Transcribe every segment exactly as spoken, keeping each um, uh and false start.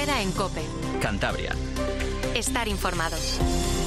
Herrera en COPE. Cantabria. Estar informados.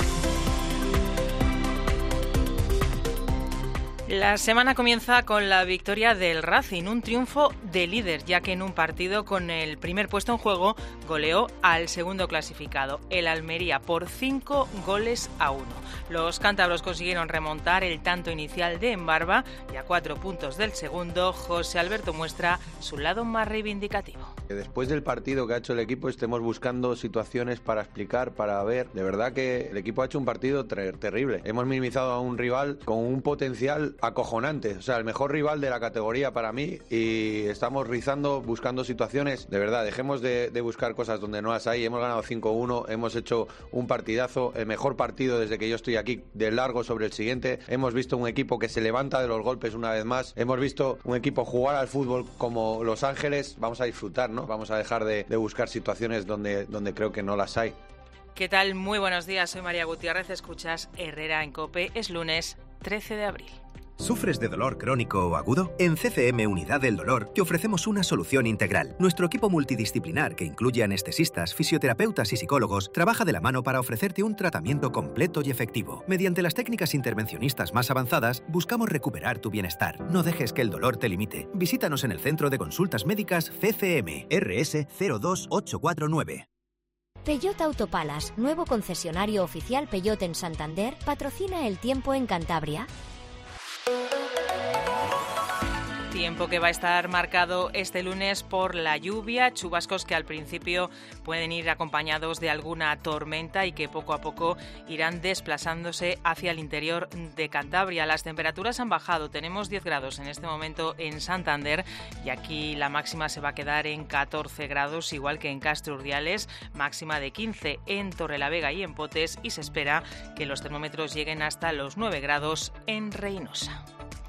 La semana comienza con la victoria del Racing, un triunfo de líder, ya que en un partido con el primer puesto en juego goleó al segundo clasificado, el Almería, por cinco goles a uno. Los cántabros consiguieron remontar el tanto inicial de Embarba y a cuatro puntos del segundo, José Alberto muestra su lado más reivindicativo. Después del partido que ha hecho el equipo estemos buscando situaciones para explicar, para ver. De verdad que el equipo ha hecho un partido ter- terrible. Hemos minimizado a un rival con un potencial acojonante, o sea, el mejor rival de la categoría para mí, y estamos rizando, buscando situaciones. De verdad, dejemos de, de buscar cosas donde no las hay. Hemos ganado cinco uno, hemos hecho un partidazo, el mejor partido desde que yo estoy aquí, de largo sobre el siguiente. Hemos visto un equipo que se levanta de los golpes una vez más, hemos visto un equipo jugar al fútbol como Los Ángeles. Vamos a disfrutar, ¿no? Vamos a dejar de, de buscar situaciones donde, donde creo que no las hay. ¿Qué tal? Muy buenos días, soy María Gutiérrez, escuchas Herrera en COPE, es lunes trece de abril. ¿Sufres de dolor crónico o agudo? En C C M Unidad del Dolor te ofrecemos una solución integral. Nuestro equipo multidisciplinar, que incluye anestesistas, fisioterapeutas y psicólogos, trabaja de la mano para ofrecerte un tratamiento completo y efectivo. Mediante las técnicas intervencionistas más avanzadas, buscamos recuperar tu bienestar. No dejes que el dolor te limite. Visítanos en el Centro de Consultas Médicas C C M, R S cero dos ocho cuatro nueve. Peugeot Autopalas, nuevo concesionario oficial Peugeot en Santander, patrocina el tiempo en Cantabria. Tiempo que va a estar marcado este lunes por la lluvia, chubascos que al principio pueden ir acompañados de alguna tormenta y que poco a poco irán desplazándose hacia el interior de Cantabria. Las temperaturas han bajado, tenemos diez grados en este momento en Santander y aquí la máxima se va a quedar en catorce grados, igual que en Castro Urdiales, máxima de quince en Torrelavega y en Potes, y se espera que los termómetros lleguen hasta los nueve grados en Reinosa.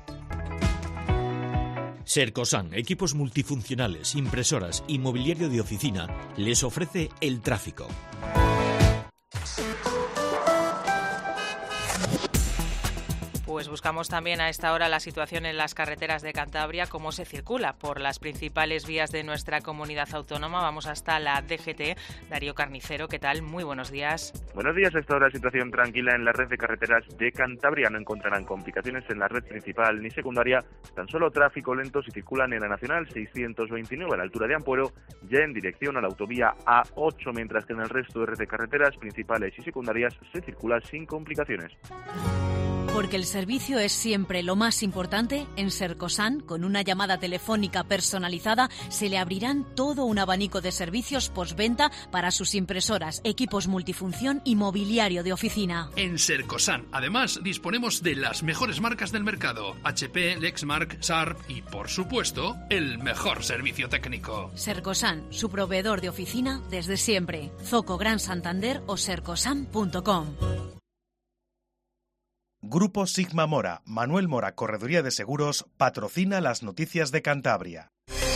Sercosan, equipos multifuncionales, impresoras y mobiliario de oficina, les ofrece el tráfico. Pues buscamos también a esta hora la situación en las carreteras de Cantabria, cómo se circula por las principales vías de nuestra comunidad autónoma. Vamos hasta la D G T. Darío Carnicero, ¿qué tal? Muy buenos días. Buenos días. A esta hora situación tranquila en la red de carreteras de Cantabria. No encontrarán complicaciones en la red principal ni secundaria. Tan solo tráfico lento si circulan en la Nacional seiscientos veintinueve a la altura de Ampuero, ya en dirección a la autovía A ocho, mientras que en el resto de red de carreteras principales y secundarias se circula sin complicaciones. Porque el servicio es siempre lo más importante, en Sercosan, con una llamada telefónica personalizada, se le abrirán todo un abanico de servicios postventa para sus impresoras, equipos multifunción y mobiliario de oficina. En Sercosan, además, disponemos de las mejores marcas del mercado: H P, Lexmark, Sharp y, por supuesto, el mejor servicio técnico. Sercosan, su proveedor de oficina desde siempre. Zoco Gran Santander o sercosan punto com. Grupo Sigma Mora, Manuel Mora Correduría de Seguros, patrocina las noticias de Cantabria.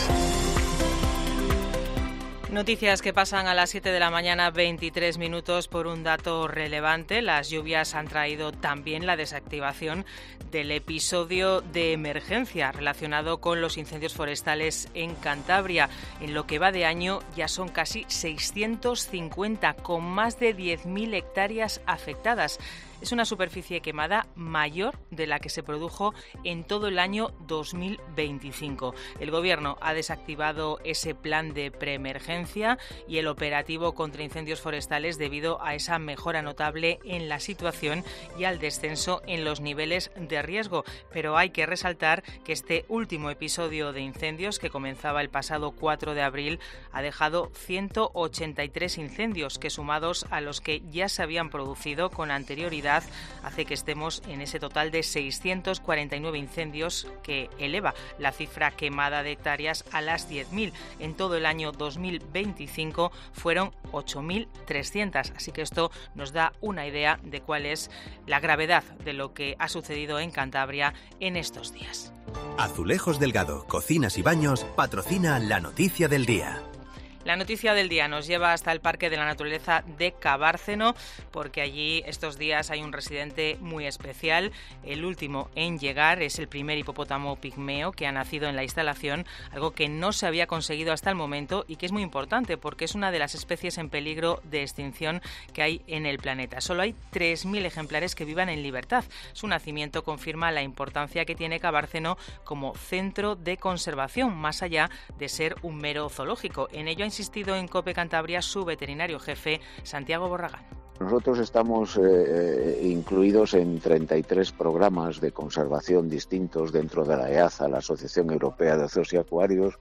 Noticias que pasan a las siete de la mañana, veintitrés minutos, por un dato relevante. Las lluvias han traído también la desactivación del episodio de emergencia relacionado con los incendios forestales en Cantabria. En lo que va de año ya son casi seiscientos cincuenta, con más de diez mil hectáreas afectadas. Es una superficie quemada mayor de la que se produjo en todo el año dos mil veinticinco. El Gobierno ha desactivado ese plan de preemergencia y el operativo contra incendios forestales debido a esa mejora notable en la situación y al descenso en los niveles de riesgo. Pero hay que resaltar que este último episodio de incendios, que comenzaba el pasado cuatro de abril, ha dejado ciento ochenta y tres incendios que, sumados a los que ya se habían producido con anterioridad, hace que estemos en ese total de seiscientos cuarenta y nueve incendios, que eleva la cifra quemada de hectáreas a las diez mil. En todo el año dos mil veinticinco fueron ocho mil trescientos, así que esto nos da una idea de cuál es la gravedad de lo que ha sucedido en Cantabria en estos días. Azulejos Delgado, Cocinas y Baños, patrocina la noticia del día. La noticia del día nos lleva hasta el Parque de la Naturaleza de Cabárceno, porque allí estos días hay un residente muy especial. El último en llegar es el primer hipopótamo pigmeo que ha nacido en la instalación, algo que no se había conseguido hasta el momento y que es muy importante porque es una de las especies en peligro de extinción que hay en el planeta. Solo hay tres mil ejemplares que vivan en libertad. Su nacimiento confirma la importancia que tiene Cabárceno como centro de conservación, más allá de ser un mero zoológico. En ello ha insistido en COPE Cantabria su veterinario jefe, Santiago Borragán. Nosotros estamos eh, incluidos en treinta y tres programas de conservación distintos dentro de la E A Z A, la Asociación Europea de Zoos y Acuarios,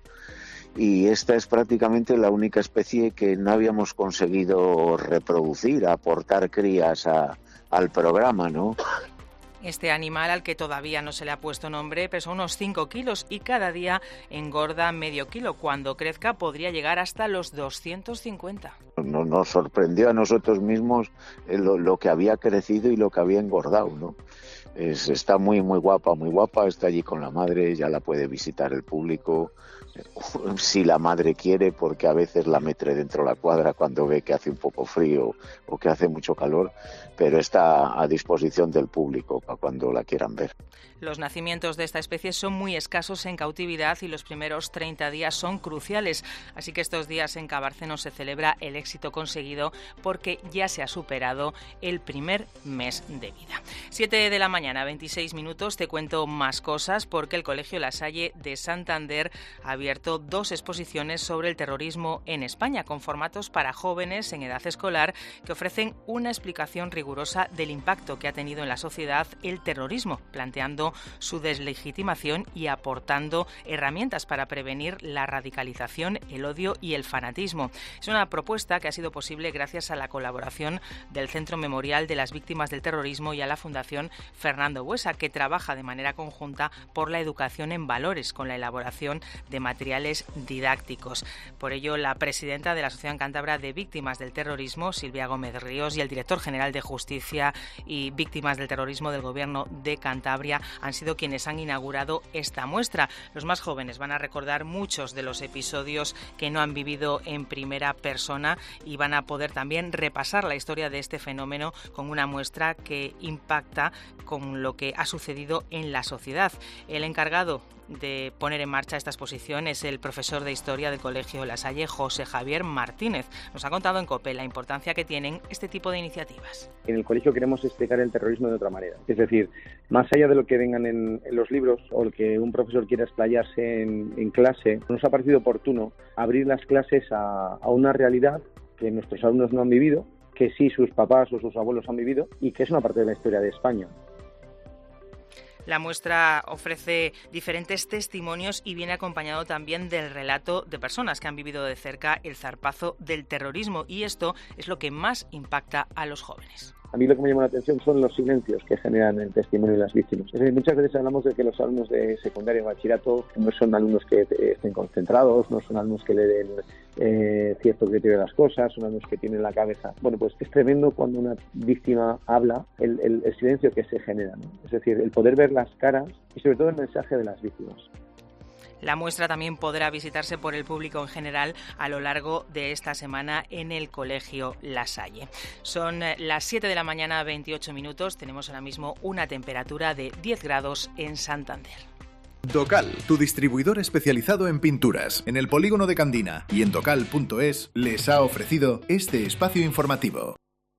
y esta es prácticamente la única especie que no habíamos conseguido reproducir, aportar crías a, al programa, ¿no? Este animal, al que todavía no se le ha puesto nombre, pesa unos cinco kilos y cada día engorda medio kilo. Cuando crezca podría llegar hasta los doscientos cincuenta. Nos, nos sorprendió a nosotros mismos lo, lo que había crecido y lo que había engordado, ¿no? Es, está muy, muy guapa, muy guapa, está allí con la madre, ya la puede visitar el público, si la madre quiere, porque a veces la mete dentro de la cuadra cuando ve que hace un poco frío o que hace mucho calor, pero está a disposición del público para cuando la quieran ver. Los nacimientos de esta especie son muy escasos en cautividad y los primeros treinta días son cruciales, así que estos días en Cabárceno se celebra el éxito conseguido porque ya se ha superado el primer mes de vida. siete de la mañana, veintiséis minutos, te cuento más cosas porque el Colegio La Salle de Santander ha abierto dos exposiciones sobre el terrorismo en España con formatos para jóvenes en edad escolar que ofrecen una explicación rigurosa del impacto que ha tenido en la sociedad el terrorismo, planteando su deslegitimación y aportando herramientas para prevenir la radicalización, el odio y el fanatismo. Es una propuesta que ha sido posible gracias a la colaboración del Centro Memorial de las Víctimas del Terrorismo y a la Fundación Fernando Buesa, que trabaja de manera conjunta por la educación en valores con la elaboración de materiales didácticos. Por ello, la presidenta de la Asociación Cántabra de Víctimas del Terrorismo, Silvia Gómez Ríos, y el director general de Justicia y Víctimas del Terrorismo del Gobierno de Cantabria han sido quienes han inaugurado esta muestra. Los más jóvenes van a recordar muchos de los episodios que no han vivido en primera persona y van a poder también repasar la historia de este fenómeno con una muestra que impacta con lo que ha sucedido en la sociedad. El encargado de poner en marcha esta exposición es el profesor de Historia del Colegio La Salle, José Javier Martínez. Nos ha contado en COPE la importancia que tienen este tipo de iniciativas. En el colegio queremos explicar el terrorismo de otra manera. Es decir, más allá de lo que vengan en, en los libros o lo que un profesor quiera explayarse en, en clase, nos ha parecido oportuno abrir las clases a, a una realidad que nuestros alumnos no han vivido, que sí sus papás o sus abuelos han vivido y que es una parte de la historia de España. La muestra ofrece diferentes testimonios y viene acompañado también del relato de personas que han vivido de cerca el zarpazo del terrorismo, y esto es lo que más impacta a los jóvenes. A mí lo que me llama la atención son los silencios que generan el testimonio de las víctimas. Es decir, muchas veces hablamos de que los alumnos de secundaria y bachillerato no son alumnos que estén concentrados, no son alumnos que le den eh, cierto criterio de las cosas, son alumnos que tienen la cabeza. Bueno, pues es tremendo cuando una víctima habla, el, el, el silencio que se genera, ¿no? Es decir, el poder ver las caras y sobre todo el mensaje de las víctimas. La muestra también podrá visitarse por el público en general a lo largo de esta semana en el Colegio La Salle. Son las siete de la mañana, veintiocho minutos. Tenemos ahora mismo una temperatura de diez grados en Santander. Docal, tu distribuidor especializado en pinturas, en el polígono de Candina y en docal punto es, les ha ofrecido este espacio informativo.